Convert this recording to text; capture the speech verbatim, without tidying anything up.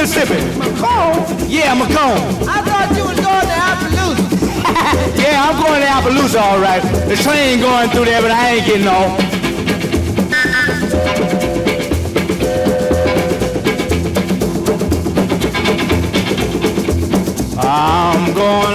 Mississippi. Macomb? Yeah, Macomb. I thought you was going to Appaloosa. Yeah, I'm going to Appaloosa, all right. The train going through there, but I ain't getting off. I'm going